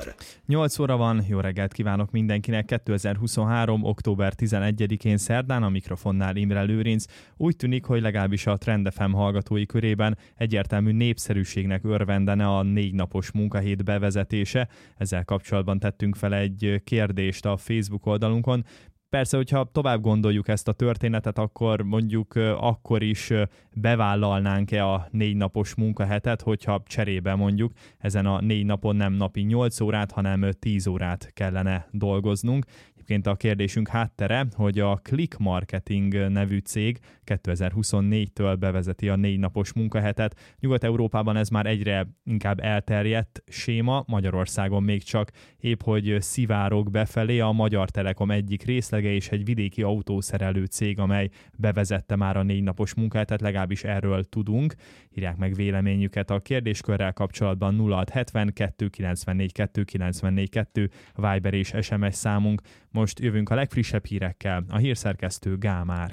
Gámár. 8 óra van, jó reggelt kívánok mindenkinek. 2023. október 11-én szerdán, a mikrofonnál Imre Lőrinc. Úgy tűnik, hogy legalábbis a Trend FM hallgatói körében egyértelmű népszerűségnek örvendene a 4 napos munkahét bevezetése. Ezzel kapcsolatban tettünk fel egy kérdést a Facebook oldalunkon. Persze, hogyha tovább gondoljuk ezt a történetet, akkor mondjuk akkor is bevállalnánk-e a 4 napos munkahetet, hogyha cserébe mondjuk ezen a 4 napon nem napi 8 órát, hanem 10 órát kellene dolgoznunk. Egyébként a kérdésünk háttere, hogy a Click Marketing nevű cég 2024-től bevezeti a 4 napos munkahetet. Nyugat-Európában ez már egyre inkább elterjedt séma, Magyarországon még csak épp hogy szivárog befelé. A Magyar Telekom egyik részlege és egy vidéki autószerelő cég, amely bevezette már a 4 napos munkahetet, legalábbis erről tudunk. Írják meg véleményüket a kérdéskörrel kapcsolatban 0672 94 294 2 Viber és SMS számunk. Most jövünk a legfrissebb hírekkel, a hírszerkesztő Gámár.